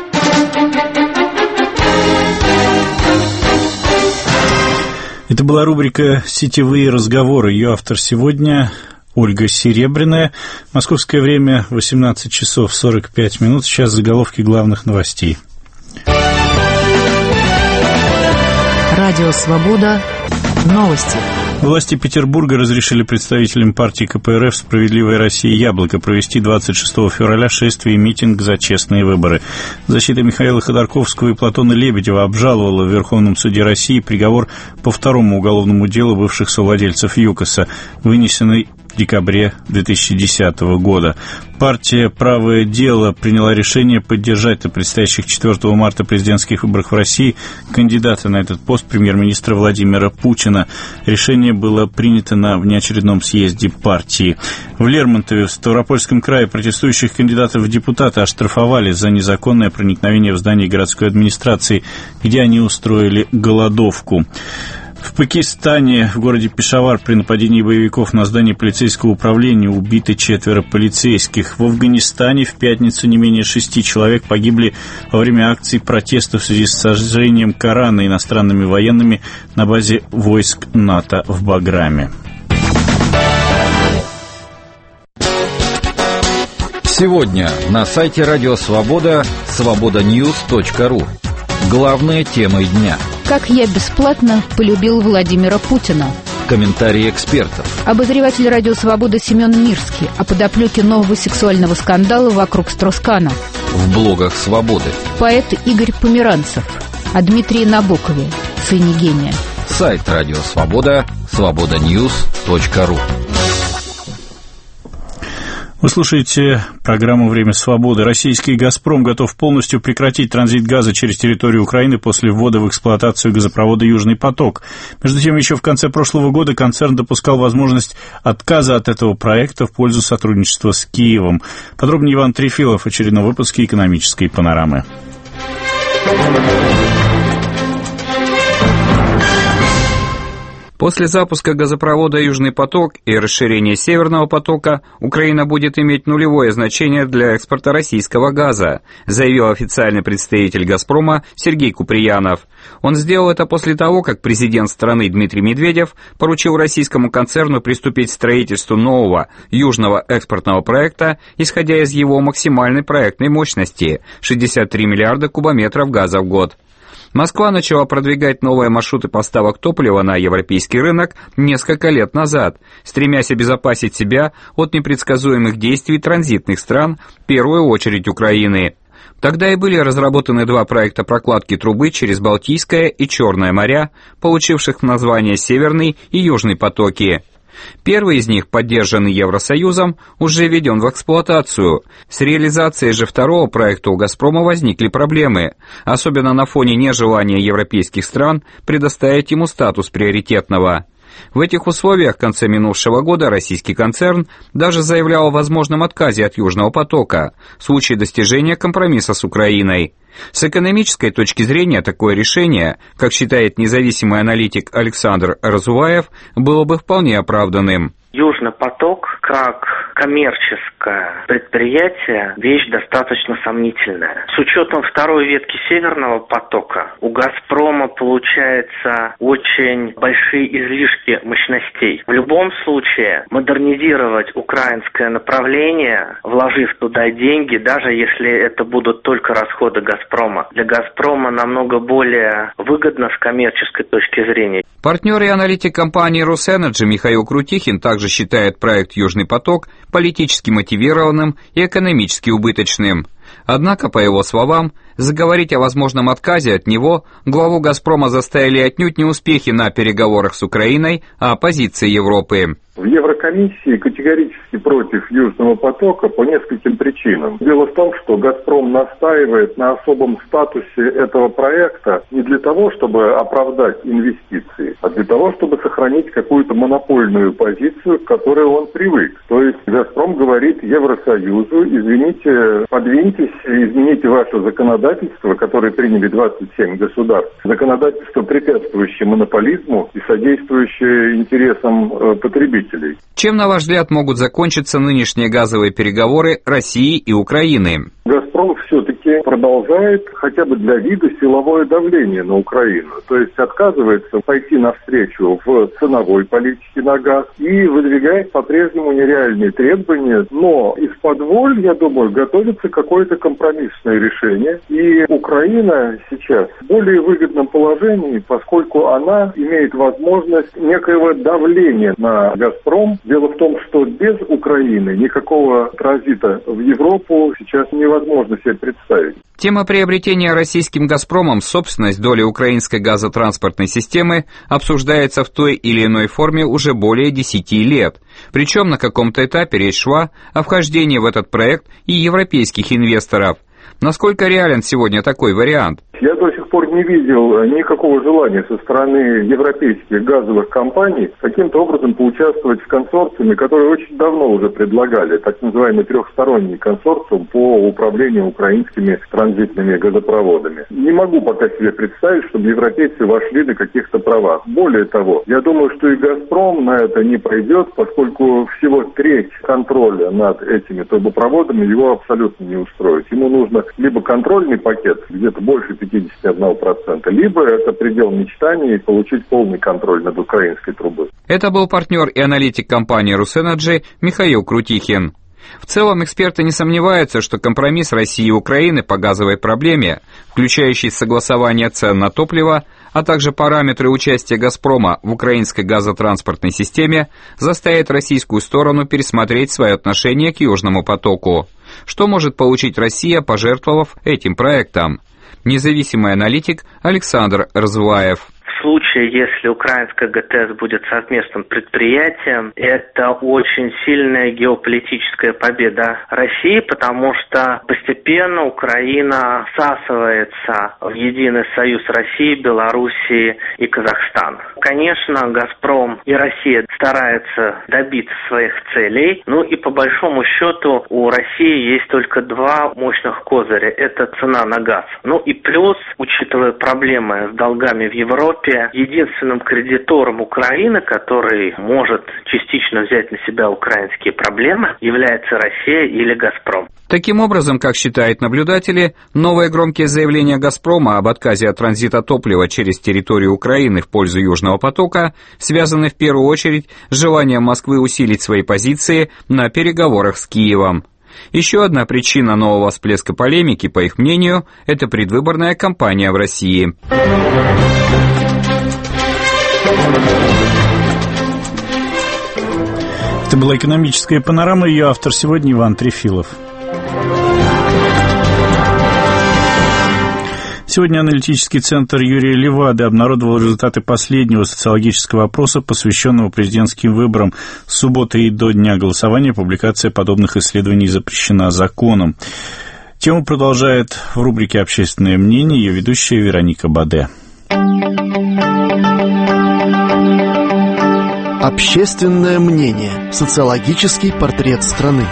[SPEAKER 1] Это была рубрика «Сетевые разговоры». Ее автор сегодня Ольга Серебряная. Московское время восемнадцать часов сорок пять минут. Сейчас заголовки главных новостей.
[SPEAKER 9] Радио «Свобода». Новости.
[SPEAKER 1] Власти Петербурга разрешили представителям партии ка пэ эр эф «Справедливая Россия» «Яблоко» провести двадцать шестого февраля шествие и митинг за честные выборы. Защита Михаила Ходорковского и Платона Лебедева обжаловала в Верховном суде России приговор по второму уголовному делу бывших совладельцев ЮКОСа, вынесенный в декабре две тысячи десятого года. Партия «Правое дело» приняла решение поддержать на предстоящих четвёртого марта президентских выборах в России кандидата на этот пост премьер-министра Владимира Путина. Решение было принято на внеочередном съезде партии. В Лермонтове, в Ставропольском крае, протестующих кандидатов в депутаты оштрафовали за незаконное проникновение в здание городской администрации, где они устроили голодовку. В Пакистане, в городе Пешавар, при нападении боевиков на здание полицейского управления убиты четверо полицейских. В Афганистане в пятницу не менее шести человек погибли во время акций протеста в связи с сожжением Корана иностранными военными на базе войск НАТО в Баграме.
[SPEAKER 23] Сегодня на сайте Радио Свобода свобода ньюс точка ру. Главные темы дня.
[SPEAKER 9] Как я бесплатно полюбил Владимира Путина.
[SPEAKER 23] Комментарии экспертов.
[SPEAKER 9] Обозреватель Радио Свобода Семен Мирский о подоплеке нового сексуального скандала вокруг Строс-Кана.
[SPEAKER 23] В блогах Свободы.
[SPEAKER 9] Поэт Игорь Померанцев о Дмитрии Набокове, сыне гения.
[SPEAKER 23] Сайт Радио Свобода свобода ньюс точка ру.
[SPEAKER 1] Вы слушаете программу «Время свободы». Российский «Газпром» готов полностью прекратить транзит газа через территорию Украины после ввода в эксплуатацию газопровода «Южный поток». Между тем, еще в конце прошлого года концерн допускал возможность отказа от этого проекта в пользу сотрудничества с Киевом. Подробнее Иван Трефилов в очередном выпуске «Экономической панорамы».
[SPEAKER 4] После запуска газопровода «Южный поток» и расширения «Северного потока» Украина будет иметь нулевое значение для экспорта российского газа, заявил официальный представитель «Газпрома» Сергей Куприянов. Он сделал это после того, как президент страны Дмитрий Медведев поручил российскому концерну приступить к строительству нового южного экспортного проекта, исходя из его максимальной проектной мощности – шестьдесят три миллиарда кубометров газа в год. Москва начала продвигать новые маршруты поставок топлива на европейский рынок несколько лет назад, стремясь обезопасить себя от непредсказуемых действий транзитных стран, в первую очередь Украины. Тогда и были разработаны два проекта прокладки трубы через Балтийское и Черное моря, получивших название «Северный» и «Южный потоки». Первый из них, поддержанный Евросоюзом, уже введен в эксплуатацию. С реализацией же второго проекта у «Газпрома» возникли проблемы, особенно на фоне нежелания европейских стран предоставить ему статус приоритетного. В этих условиях в конце минувшего года российский концерн даже заявлял о возможном отказе от «Южного потока» в случае достижения компромисса с Украиной. С экономической точки зрения такое решение, как считает независимый аналитик Александр Разуваев, было бы вполне оправданным.
[SPEAKER 5] «Южный поток» как коммерческое предприятие вещь достаточно сомнительная. С учетом второй ветки «Северного потока» у «Газпрома» получается очень большие излишки мощностей. В любом случае модернизировать украинское направление, вложив туда деньги, даже если это будут только расходы «Газпрома», для «Газпрома» намного более выгодно с коммерческой точки зрения.
[SPEAKER 4] Партнер и аналитик компании «Росэнерджи» Михаил Крутихин также считает проект «Южный поток» политически мотивированным и экономически убыточным. Однако, по его словам, заговорить о возможном отказе от него главу «Газпрома» заставили отнюдь не успехи на переговорах с Украиной, а позиции Европы.
[SPEAKER 6] В Еврокомиссии категорически против «Южного потока» по нескольким причинам. Дело в том, что «Газпром» настаивает на особом статусе этого проекта не для того, чтобы оправдать инвестиции, а для того, чтобы сохранить какую-то монопольную позицию, к которой он привык. То есть «Газпром» говорит Евросоюзу: извините, подвиньтесь, измените ваше законодательство, которое приняли двадцать семь государств, законодательство, препятствующее монополизму и содействующее интересам потребителей.
[SPEAKER 4] Чем, на ваш взгляд, могут закончиться нынешние газовые переговоры России и Украины?
[SPEAKER 6] «Газпром» все-таки продолжает хотя бы для вида силовое давление на Украину. То есть отказывается пойти навстречу в ценовой политике на газ и выдвигает по-прежнему нереальные требования. Но из-под я думаю, готовится какое-то компромиссное решение. И Украина сейчас в более выгодном положении, поскольку она имеет возможность некоего давления на «Газпром». Дело в том, что без Украины никакого транзита в Европу сейчас невозможно себе представить. представить.
[SPEAKER 4] Тема приобретения российским «Газпромом» собственность доли украинской газотранспортной системы обсуждается в той или иной форме уже более десяти лет. Причем на каком-то этапе речь шла о вхождении в этот проект и европейских инвесторов. Насколько реален сегодня такой вариант?
[SPEAKER 6] Я до сих пор не видел никакого желания со стороны европейских газовых компаний каким-то образом поучаствовать в консорциуме, которые очень давно уже предлагали, так называемый трехсторонний консорциум по управлению украинскими транзитными газопроводами. Не могу пока себе представить, чтобы европейцы вошли до каких-то правах. Более того, я думаю, что и «Газпром» на это не пойдет, поскольку всего треть контроля над этими трубопроводами его абсолютно не устроит. Ему нужно либо контрольный пакет, где-то больше пятьдесят один процент, либо это предел мечтаний получить полный контроль над украинской трубой.
[SPEAKER 4] Это был партнер и аналитик компании «Русэнерджи» Михаил Крутихин. В целом эксперты не сомневаются, что компромисс России и Украины по газовой проблеме, включающий согласование цен на топливо, а также параметры участия «Газпрома» в украинской газотранспортной системе, заставит российскую сторону пересмотреть свое отношение к «Южному потоку». Что может получить Россия, пожертвовав этим проектом? Независимый аналитик Александр Разваев.
[SPEAKER 5] В случае, если украинская ГТС будет совместным предприятием, это очень сильная геополитическая победа России, потому что постепенно Украина всасывается в единый союз России, Белоруссии и Казахстана. Конечно, «Газпром» и Россия стараются добиться своих целей, ну и по большому счету у России есть только два мощных козыря – это цена на газ. Ну и плюс, учитывая проблемы с долгами в Европе, единственным кредитором Украины, который может частично взять на себя украинские проблемы, является Россия или «Газпром».
[SPEAKER 4] Таким образом, как считают наблюдатели, новые громкие заявления «Газпрома» об отказе от транзита топлива через территорию Украины в пользу «Южного потока» связаны в первую очередь с желанием Москвы усилить свои позиции на переговорах с Киевом. Еще одна причина нового всплеска полемики, по их мнению, это предвыборная кампания в России.
[SPEAKER 1] Это была экономическая панорама, ее автор сегодня Иван Трефилов. Сегодня аналитический центр Юрия Левады обнародовал результаты последнего социологического опроса, посвященного президентским выборам. С субботы и до дня голосования публикация подобных исследований запрещена законом. Тему продолжает в рубрике «Общественное мнение» ее ведущая Вероника Баде.
[SPEAKER 2] Общественное мнение. Социологический портрет страны.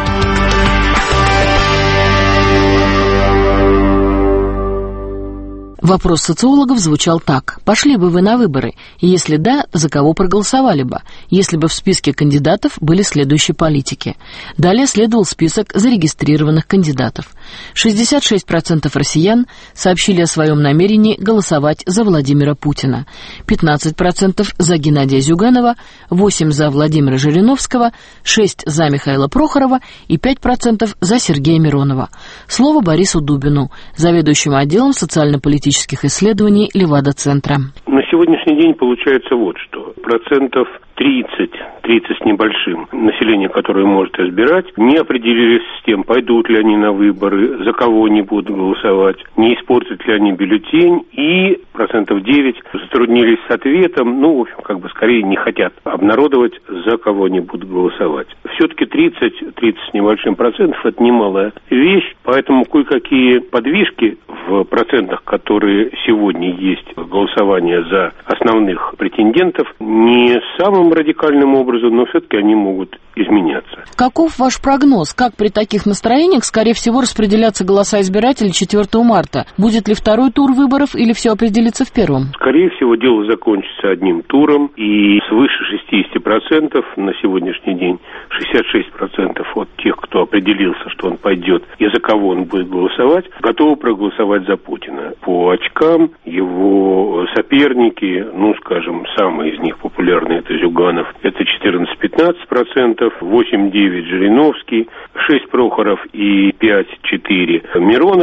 [SPEAKER 7] Вопрос социологов звучал так. Пошли бы вы на выборы? И если да, за кого проголосовали бы? Если бы в списке кандидатов были следующие политики. Далее следовал список зарегистрированных кандидатов. шестьдесят шесть процентов россиян сообщили о своем намерении голосовать за Владимира Путина. пятнадцать процентов за Геннадия Зюганова, восемь процентов за Владимира Жириновского, шесть процентов за Михаила Прохорова и пять процентов за Сергея Миронова. Слово Борису Дубину, заведующему отделом социально-политических исследований Левада-центра.
[SPEAKER 8] На сегодняшний день получается вот что. Процентов тридцать, тридцать с небольшим населения, которое может избирать, не определились с тем, пойдут ли они на выборы, за кого они будут голосовать, не испортят ли они бюллетень, и процентов девять затруднились с ответом, ну, в общем, как бы скорее не хотят обнародовать, за кого они будут голосовать. Все-таки тридцать, тридцать с небольшим процентов – это немалая вещь, поэтому кое-какие подвижки в процентах, которые сегодня есть голосование за основных претендентов, не самым радикальным образом, но все-таки они могут изменяться.
[SPEAKER 7] Каков ваш прогноз? Как при таких настроениях, скорее всего, распределятся голоса избирателей четвёртого марта? Будет ли второй тур выборов или все определится в первом?
[SPEAKER 8] Скорее всего, дело закончится одним туром, и свыше шестьдесят процентов на сегодняшний день, шестьдесят шесть процентов от тех, кто определился, что он пойдет и за кого он будет голосовать, готовы проголосовать за Путина. По очкам его соперники, ну, скажем, самый из них популярный, это Зюганов, это четырнадцать-пятнадцать процентов, восемь-девять Жириновский, шесть Прохоров и пять-четыре Миронов.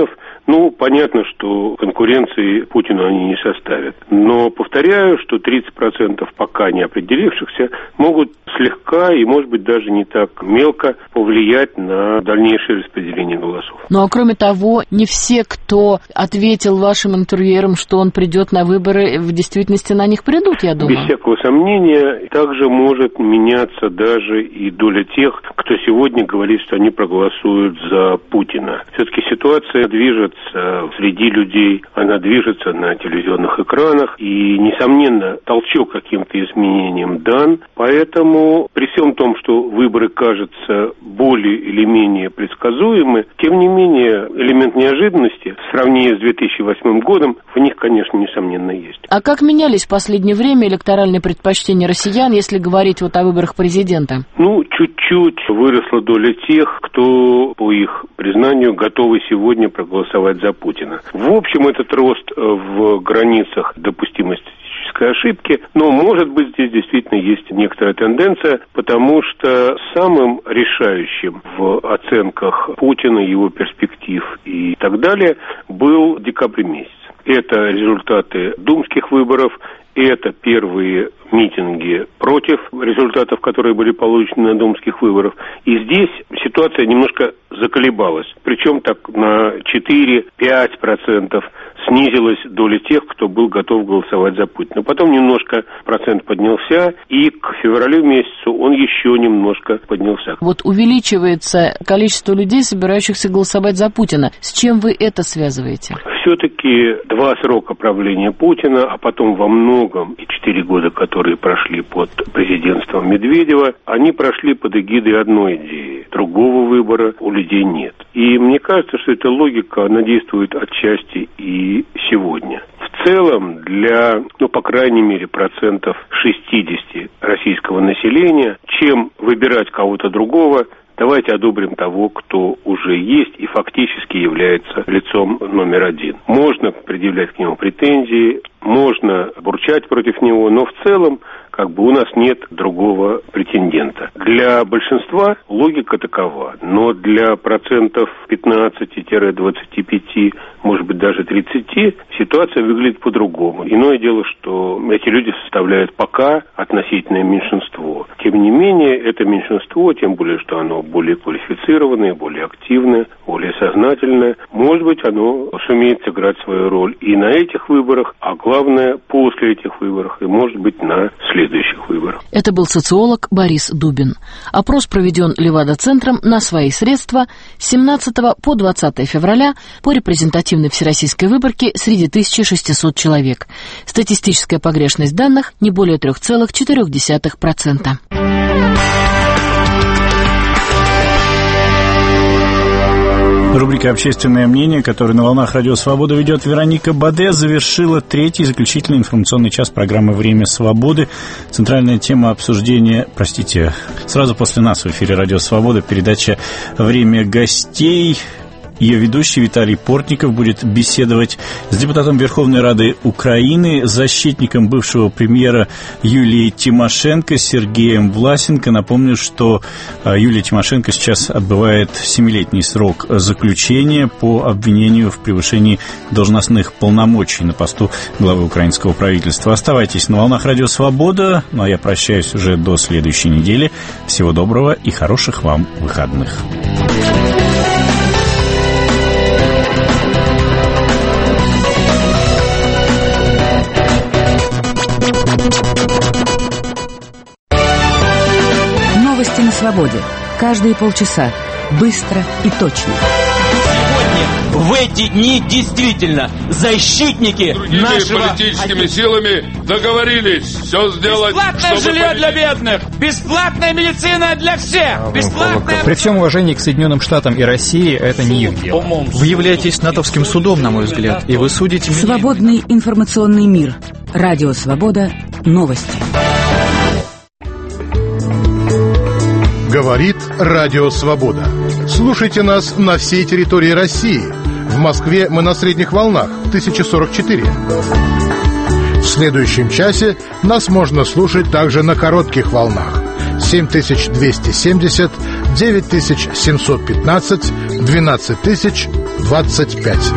[SPEAKER 8] Ну, понятно, что конкуренции Путину они не составят. Но повторяю, что тридцать процентов пока не определившихся могут слегка и, может быть, даже не так мелко повлиять на дальнейшее распределение голосов.
[SPEAKER 7] Ну, а кроме того, не все, кто ответил вашим интервьюерам, что он придет на выборы, в действительности на них придут, я думаю.
[SPEAKER 8] Без всякого сомнения, также может меняться даже и доля тех, кто сегодня говорит, что они проголосуют за Путина. Все-таки ситуация движется среди людей, она движется на телевизионных экранах, и, несомненно, толчок каким-то изменениям дан, поэтому при всем том, что выборы кажутся более или менее предсказуемы, тем не менее элемент неожиданности в сравнении с две тысячи восьмым годом в них, конечно, несомненно есть.
[SPEAKER 7] А как менялись в последнее время электоральные предпочтения россиян, если говорить вот о выборах президента?
[SPEAKER 8] Ну, чуть-чуть выросла доля тех, кто, по их признанию, готовы сегодня проголосовать за Путина. В общем, этот рост в границах допустимости ошибки, но, может быть, здесь действительно есть некоторая тенденция, потому что самым решающим в оценках Путина, его перспектив и так далее был декабрь месяц. Это результаты думских выборов, это первые митинги против результатов, которые были получены на думских выборах. И здесь ситуация немножко заколебалась. Причем так на четыре-пять процентов снизилась доля тех, кто был готов голосовать за Путина. Потом немножко процент поднялся, и к февралю месяцу он еще немножко поднялся.
[SPEAKER 7] Вот увеличивается количество людей, собирающихся голосовать за Путина. С чем вы это связываете?
[SPEAKER 8] Все-таки два срока правления Путина, а потом во многом и четыре года, которые прошли под президентством Медведева, они прошли под эгидой одной идеи. Другого выбора у людей нет. И мне кажется, что эта логика, она действует отчасти и сегодня. В целом, для, ну, по крайней мере, процентов шестьдесят российского населения, чем выбирать кого-то другого, давайте одобрим того, кто уже есть и фактически является лицом номер один. Можно предъявлять к нему претензии, можно бурчать против него, но в целом как бы у нас нет другого претендента. Для большинства логика такова, но для процентов пятнадцати-двадцати пяти, может быть даже тридцати, ситуация выглядит по-другому. Иное дело, что эти люди составляют пока относительное меньшинство. Тем не менее, это меньшинство, тем более, что оно более квалифицированное, более активное, более сознательное, может быть, оно сумеет сыграть свою роль и на этих выборах, а главное, после этих выборов, и, может быть, на следующих выборах.
[SPEAKER 7] Это был социолог Борис Дубин. Опрос проведен Левада-центром на свои средства с семнадцатого по двадцатое февраля по репрезентативной всероссийской выборке среди тысячи шестисот человек. Статистическая погрешность данных не более три целых четыре десятых процента.
[SPEAKER 1] Рубрика «Общественное мнение», которую на волнах Радио Свобода ведет Вероника Баде, завершила третий заключительный информационный час программы «Время свободы». Центральная тема обсуждения, простите, сразу после нас в эфире Радио Свобода передача «Время гостей». Ее ведущий Виталий Портников будет беседовать с депутатом Верховной Рады Украины, защитником бывшего премьера Юлии Тимошенко Сергеем Власенко. Напомню, что Юлия Тимошенко сейчас отбывает семилетний срок заключения по обвинению в превышении должностных полномочий на посту главы украинского правительства. Оставайтесь на волнах Радио Свобода, ну а я прощаюсь уже до следующей недели. Всего доброго и хороших вам выходных.
[SPEAKER 11] Новости на свободе. Каждые полчаса. Быстро и точно.
[SPEAKER 12] Сегодня, в эти дни, действительно, защитники
[SPEAKER 13] Другими
[SPEAKER 12] нашего...
[SPEAKER 13] политическими силами договорились все сделать,
[SPEAKER 12] Бесплатное
[SPEAKER 13] чтобы...
[SPEAKER 12] жилье для бедных! Бесплатная медицина для всех! Бесплатная...
[SPEAKER 14] При всем уважении к Соединенным Штатам и России, это не их дело. Вы являетесь натовским судом, на мой взгляд, и вы судите...
[SPEAKER 11] Свободный информационный мир. Радио Свобода. Новости.
[SPEAKER 15] Говорит Радио Свобода. Слушайте нас на всей территории России. В Москве мы на средних волнах тысяча сорок четыре. В следующем часе нас можно слушать также на коротких волнах семь тысяч двести семьдесят, девять тысяч семьсот пятнадцать, двенадцать тысяч двадцать пять.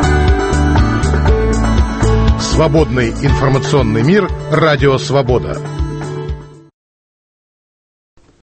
[SPEAKER 15] Свободный информационный мир. Радио «Свобода».